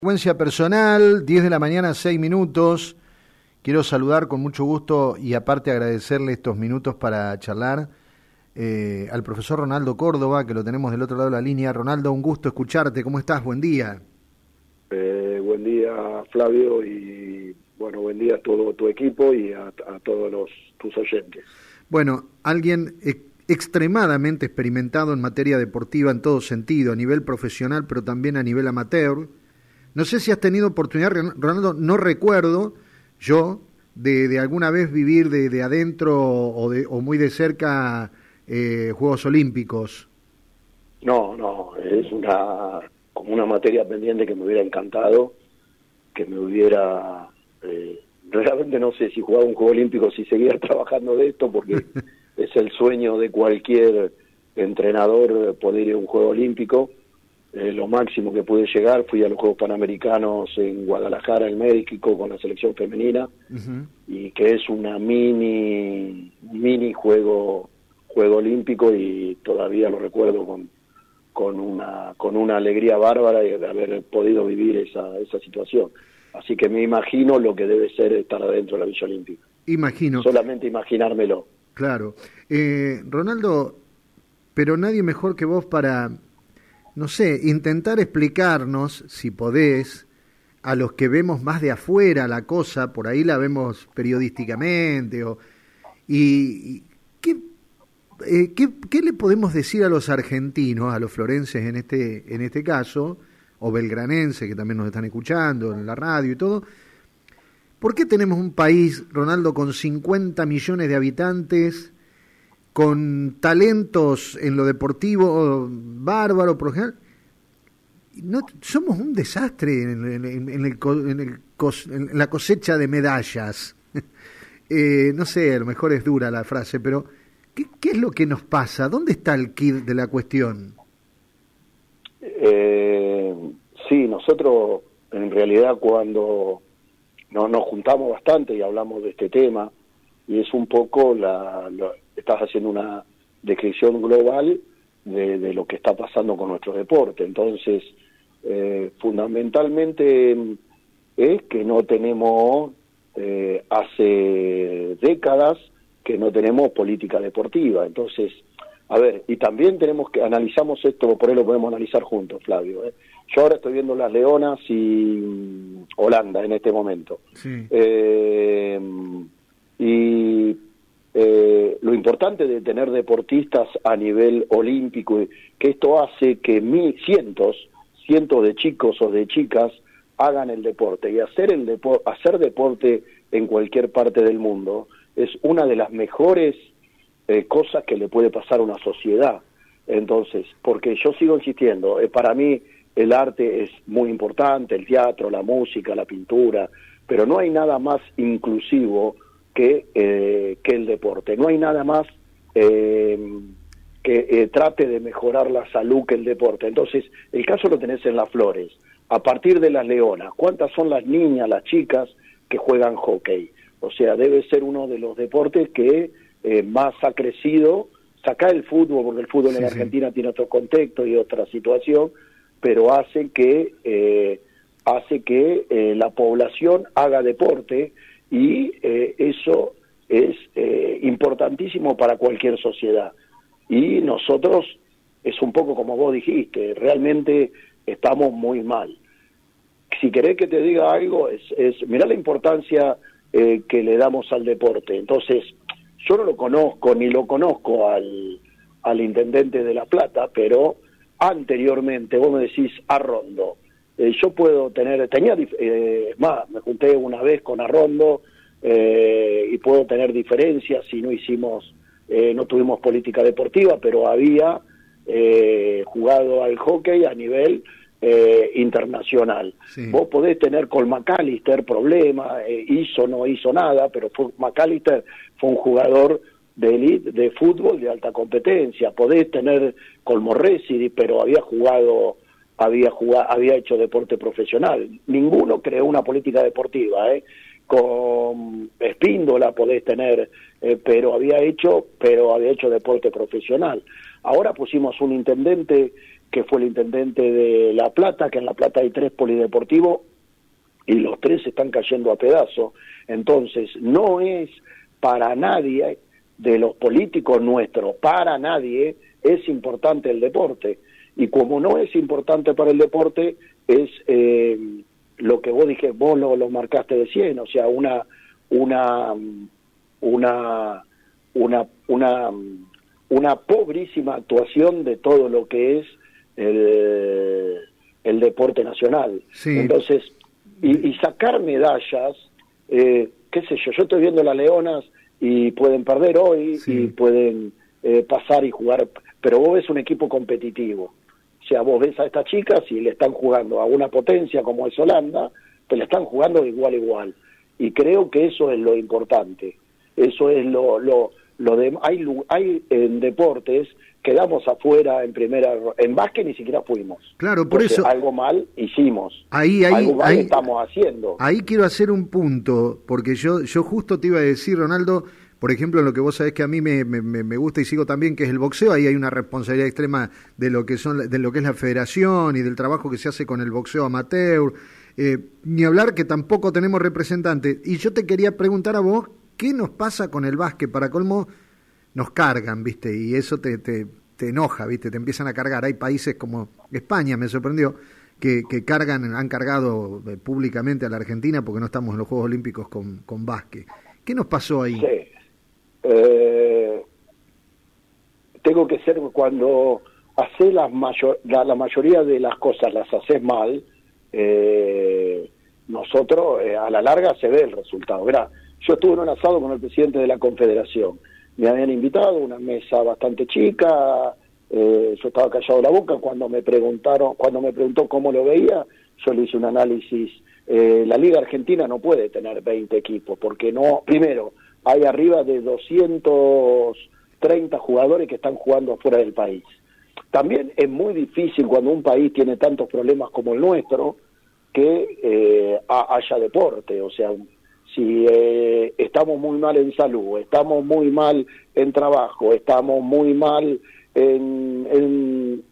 Frecuencia personal, 10 de la mañana, 6 minutos. Quiero saludar con mucho gusto y aparte agradecerle estos minutos para charlar al profesor Ronaldo Córdoba, que lo tenemos del otro lado de la línea. Ronaldo, un gusto escucharte. ¿Cómo estás? Buen día. Buen día, Flavio, y bueno, buen día a todo tu equipo y a todos tus oyentes. Bueno, alguien extremadamente experimentado en materia deportiva en todo sentido, a nivel profesional, pero también a nivel amateur. No sé si has tenido oportunidad, Ronaldo, no recuerdo yo de alguna vez vivir de adentro o muy de cerca Juegos Olímpicos. No, es como una materia pendiente que me hubiera encantado, que me hubiera... realmente no sé si jugaba un Juego Olímpico, si seguía trabajando de esto, porque es el sueño de cualquier entrenador poder ir a un Juego Olímpico. Lo máximo que pude llegar, fui a los Juegos Panamericanos en Guadalajara, en México, con la selección femenina, y que es una mini juego olímpico, y todavía lo recuerdo con una alegría bárbara de haber podido vivir esa situación. Así que me imagino lo que debe ser estar adentro de la Villa Olímpica. Imagino. Solamente imaginármelo. Claro. Ronaldo, pero nadie mejor que vos para... no sé, intentar explicarnos, si podés, a los que vemos más de afuera la cosa, por ahí la vemos periodísticamente, ¿qué le podemos decir a los argentinos, a los florenses en este caso, o belgranenses que también nos están escuchando en la radio y todo? ¿Por qué tenemos un país, Ronaldo, con 50 millones de habitantes, con talentos en lo deportivo bárbaro, por ejemplo? No, somos un desastre en la cosecha de medallas. No sé, a lo mejor es dura la frase, pero ¿qué es lo que nos pasa? ¿Dónde está el quid de la cuestión? Sí, nosotros en realidad cuando nos juntamos bastante y hablamos de este tema, y es un poco estás haciendo una descripción global de lo que está pasando con nuestro deporte. Entonces, fundamentalmente es que no tenemos, hace décadas que no tenemos política deportiva. Entonces, a ver, y también analizamos esto, por ahí lo podemos analizar juntos, Flavio. Yo ahora estoy viendo las Leonas y Holanda en este momento. Sí. Lo importante de tener deportistas a nivel olímpico, que esto hace que cientos de chicos o de chicas hagan el deporte, y hacer deporte en cualquier parte del mundo es una de las mejores cosas que le puede pasar a una sociedad. Entonces, porque yo sigo insistiendo, para mí el arte es muy importante, el teatro, la música, la pintura, pero no hay nada más inclusivo que el deporte. No hay nada más que trate de mejorar la salud que el deporte. Entonces, el caso lo tenés en las Flores. A partir de las Leonas, ¿cuántas son las niñas, las chicas que juegan hockey? O sea, debe ser uno de los deportes que más ha crecido. Saca el fútbol, porque el fútbol en Argentina tiene otro contexto y otra situación, pero hace que la población haga deporte, y eso es importantísimo para cualquier sociedad. Y nosotros, es un poco como vos dijiste, realmente estamos muy mal. Si querés que te diga algo, mirá la importancia que le damos al deporte. Entonces, yo no lo conozco, ni lo conozco al intendente de La Plata, pero anteriormente, vos me decís Arrondo. Yo puedo me junté una vez con Arrondo, y puedo tener diferencias si no tuvimos política deportiva, pero había jugado al hockey a nivel internacional. Sí. Vos podés tener con McAllister problemas, no hizo nada, pero McAllister fue un jugador de élite de fútbol de alta competencia. Podés tener con Morresi, pero había hecho deporte profesional. Ninguno creó una política deportiva, Con Espíndola podés tener, pero había hecho deporte profesional. Ahora pusimos un intendente que fue el intendente de La Plata, que en La Plata hay 3 polideportivos y los 3 están cayendo a pedazos. Entonces, no es para nadie de los políticos nuestros, para nadie es importante el deporte. Y como no es importante para el deporte, es lo que vos lo marcaste de 100, o sea, una pobrísima actuación de todo lo que es el deporte nacional. Sí. Entonces, y sacar medallas, qué sé yo estoy viendo las Leonas y pueden perder hoy, sí, y pueden pasar y jugar, pero vos ves un equipo competitivo. O sea, vos ves a estas chicas y le están jugando a una potencia como es Holanda, pero le están jugando de igual a igual. Y creo que eso es lo importante. Eso es lo de hay en deportes quedamos afuera en primera, en básquet ni siquiera fuimos. Claro, por entonces, eso algo mal hicimos. Algo mal estamos haciendo. Ahí quiero hacer un punto, porque yo justo te iba a decir, Ronaldo, por ejemplo, en lo que vos sabés que a mí me gusta y sigo también, que es el boxeo. Ahí hay una responsabilidad extrema de lo que es la federación y del trabajo que se hace con el boxeo amateur. Ni hablar que tampoco tenemos representantes. Y yo te quería preguntar a vos, ¿qué nos pasa con el básquet? Para colmo, nos cargan, ¿viste? Y eso te enoja, ¿viste? Te empiezan a cargar. Hay países como España, me sorprendió, que han cargado públicamente a la Argentina porque no estamos en los Juegos Olímpicos con básquet. ¿Qué nos pasó ahí? Sí. Tengo que ser, cuando haces la mayoría de las cosas las haces mal, nosotros a la larga se ve el resultado. Verá, yo estuve en un asado con el presidente de la Confederación, me habían invitado a una mesa bastante chica, yo estaba callado la boca. Cuando me preguntó cómo lo veía, yo le hice un análisis. La Liga Argentina no puede tener 20 equipos, porque no, primero, hay arriba de 230 jugadores que están jugando afuera del país. También es muy difícil cuando un país tiene tantos problemas como el nuestro, que haya deporte. O sea, si estamos muy mal en salud, estamos muy mal en trabajo, estamos muy mal en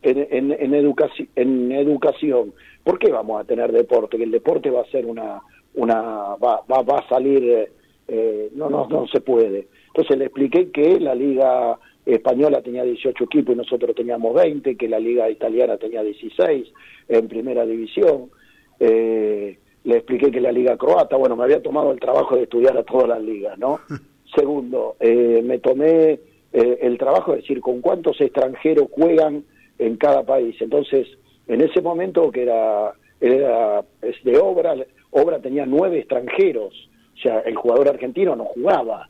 educación, ¿por qué vamos a tener deporte? Que el deporte va a ser va a salir, no se puede. Entonces le expliqué que la Liga Española tenía 18 equipos y nosotros teníamos 20, que la Liga Italiana tenía 16 en primera división. Le expliqué que la Liga Croata, bueno, me había tomado el trabajo de estudiar a todas las ligas, ¿no? Segundo, me tomé el trabajo de decir con cuántos extranjeros juegan en cada país. Entonces, en ese momento que era de Obra tenía 9 extranjeros, o sea, el jugador argentino no jugaba.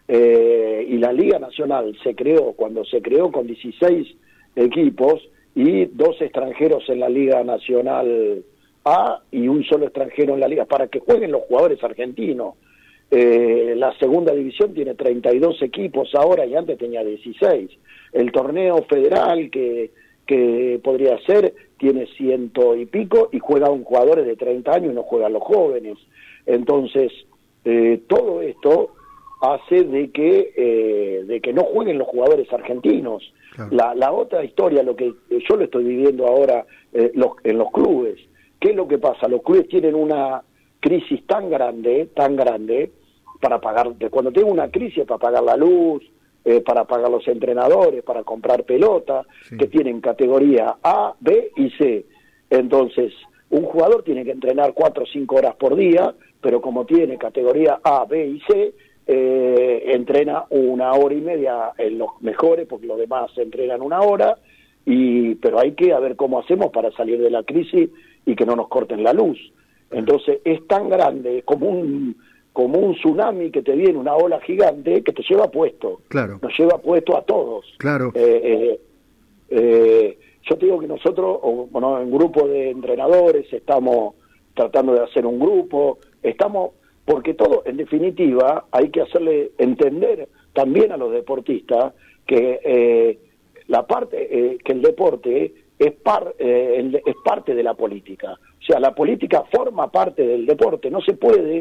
Y la Liga Nacional cuando se creó con 16 equipos y 2 extranjeros en la Liga Nacional A y un solo extranjero en la Liga, para que jueguen los jugadores argentinos. La segunda división tiene 32 equipos ahora y antes tenía 16. El torneo federal que podría ser tiene 100 y pico y juegan jugadores de 30 años y no juegan los jóvenes. Entonces, todo esto hace de que no jueguen los jugadores argentinos. Claro. La otra historia, lo que yo lo estoy viviendo ahora en los clubes. ¿Qué es lo que pasa? Los clubes tienen una crisis tan grande, para pagar, cuando tengo una crisis para pagar la luz, para pagar los entrenadores, para comprar pelota, sí, que tienen categoría A, B y C. Entonces, un jugador tiene que entrenar 4 o 5 horas por día, pero como tiene categoría A, B y C, entrena 1 hora y media en los mejores, porque los demás entrenan 1 hora, pero hay que ver cómo hacemos para salir de la crisis y que no nos corten la luz. Entonces es tan grande, como un tsunami que te viene, una ola gigante que te lleva puesto. Claro. Nos lleva puesto a todos. Claro. Yo te digo que nosotros, en grupo de entrenadores, estamos tratando de hacer un grupo, porque todo, en definitiva, hay que hacerle entender también a los deportistas que que el deporte es parte de la política. O sea, la política forma parte del deporte. No se puede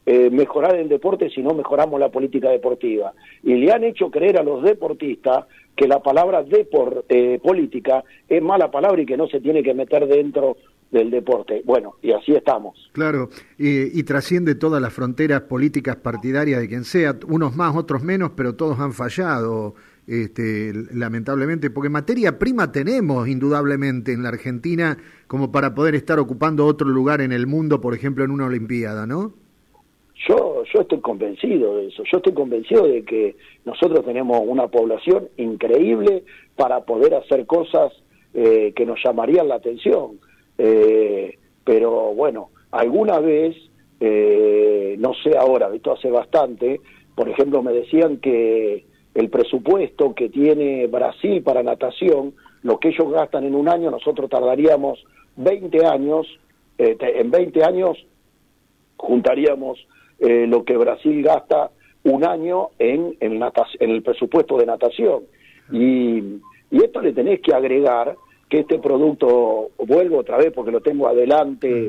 mejorar el deporte si no mejoramos la política deportiva. Y le han hecho creer a los deportistas que la palabra política es mala palabra y que no se tiene que meter dentro del deporte. Bueno, y así estamos. Claro, y trasciende todas las fronteras políticas partidarias de quien sea, unos más, otros menos, pero todos han fallado, lamentablemente, porque materia prima tenemos indudablemente en la Argentina como para poder estar ocupando otro lugar en el mundo, por ejemplo, en una Olimpiada, ¿no? Yo estoy convencido de eso, yo estoy convencido de que nosotros tenemos una población increíble para poder hacer cosas que nos llamarían la atención, pero bueno, alguna vez, no sé ahora, esto hace bastante, por ejemplo me decían que el presupuesto que tiene Brasil para natación, lo que ellos gastan en un año, nosotros tardaríamos 20 años, en 20 años juntaríamos lo que Brasil gasta un año en el presupuesto de natación. Y esto le tenés que agregar que este producto, vuelvo otra vez porque lo tengo adelante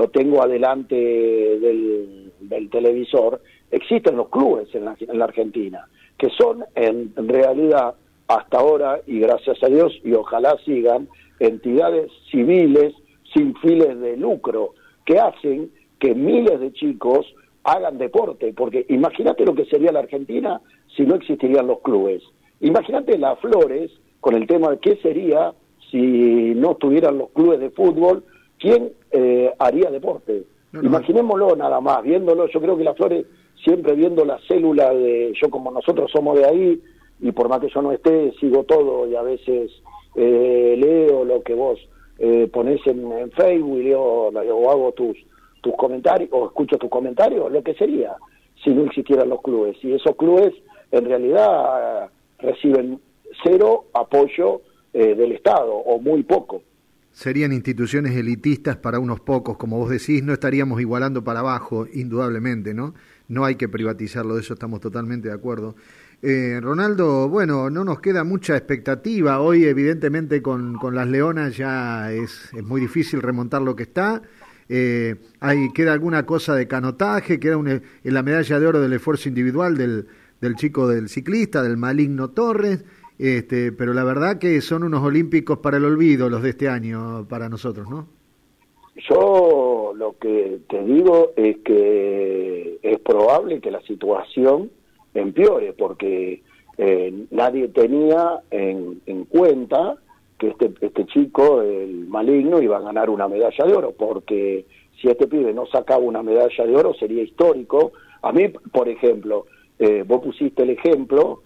del televisor, existen los clubes en la Argentina, que son en realidad hasta ahora, y gracias a Dios, y ojalá sigan, entidades civiles sin fines de lucro, que hacen que miles de chicos hagan deporte, porque imagínate lo que sería la Argentina si no existirían los clubes. Imagínate las Flores, con el tema de qué sería si no estuvieran los clubes de fútbol, ¿quién haría deporte? No. Imaginémoslo nada más, viéndolo, yo creo que las Flores, siempre viendo la célula yo como nosotros somos de ahí, y por más que yo no esté, sigo todo, y a veces leo lo que vos ponés en Facebook, y leo o hago tus comentarios, o escucho tus comentarios, lo que sería si no existieran los clubes. Y esos clubes en realidad reciben cero apoyo del Estado, o muy poco. Serían instituciones elitistas para unos pocos, como vos decís, no estaríamos igualando para abajo, indudablemente, ¿no? No hay que privatizarlo, de eso estamos totalmente de acuerdo. Ronaldo, bueno, no nos queda mucha expectativa. Hoy, evidentemente, con las Leonas ya es muy difícil remontar lo que está. Queda alguna cosa de canotaje, queda en la medalla de oro del esfuerzo individual del chico del ciclista, del Maligno Torres, pero la verdad que son unos olímpicos para el olvido los de este año para nosotros, ¿no? Yo lo que te digo es que es probable que la situación empeore, porque nadie tenía en cuenta que este chico, el Maligno, iba a ganar una medalla de oro, porque si este pibe no sacaba una medalla de oro sería histórico. A mí, por ejemplo, vos pusiste el ejemplo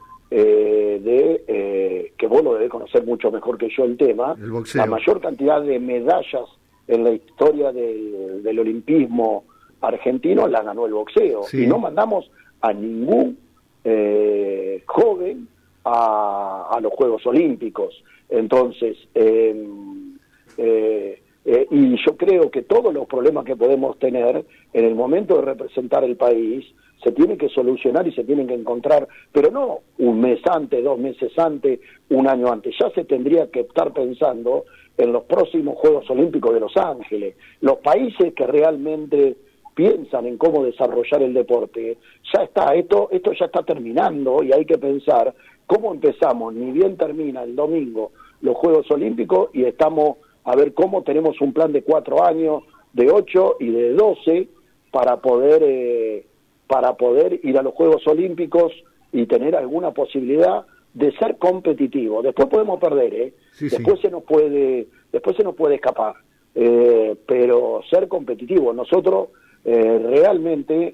que vos lo debés conocer mucho mejor que yo el tema, el boxeo. La mayor cantidad de medallas en la historia del olimpismo argentino la ganó el boxeo, sí. Y no mandamos a ningún joven a los Juegos Olímpicos. Entonces, y yo creo que todos los problemas que podemos tener en el momento de representar el país se tienen que solucionar y se tienen que encontrar, pero no un mes antes, 2 meses antes, un año antes. Ya se tendría que estar pensando en los próximos Juegos Olímpicos de Los Ángeles. Los países que realmente piensan en cómo desarrollar el deporte, ya está, esto ya está terminando, y hay que pensar cómo empezamos, ni bien termina el domingo los Juegos Olímpicos, y estamos a ver cómo tenemos un plan de 4 años, de 8 y de 12 para poder ir a los Juegos Olímpicos y tener alguna posibilidad de ser competitivo. Después podemos perder, sí, después sí. Después se nos puede escapar, pero ser competitivo. Nosotros realmente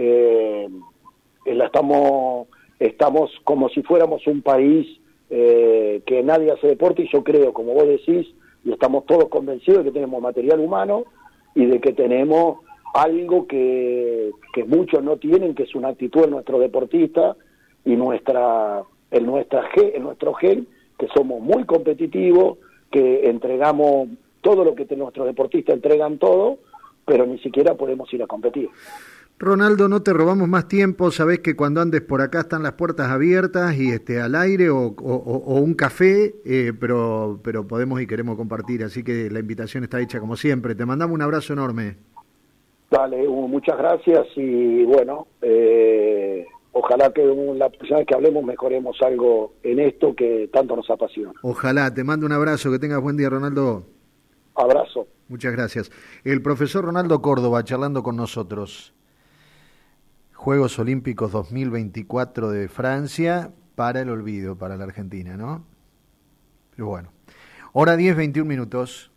estamos como si fuéramos un país que nadie hace deporte, y yo creo, como vos decís, y estamos todos convencidos de que tenemos material humano y de que tenemos algo que muchos no tienen, que es una actitud en nuestro deportista y en nuestro gen, que somos muy competitivos, que entregamos todo lo que nuestros deportistas entregan todo, pero ni siquiera podemos ir a competir. Ronaldo, no te robamos más tiempo, sabés que cuando andes por acá están las puertas abiertas y al aire o un café, pero podemos y queremos compartir, así que la invitación está hecha como siempre. Te mandamos un abrazo enorme. Dale, Hugo, muchas gracias y bueno, ojalá que la próxima vez que hablemos mejoremos algo en esto que tanto nos apasiona. Ojalá, te mando un abrazo, que tengas buen día, Ronaldo. Abrazo. Muchas gracias. El profesor Ronaldo Córdoba charlando con nosotros. Juegos Olímpicos 2024 de Francia para el olvido, para la Argentina, ¿no? Pero bueno, hora 10, 21 minutos.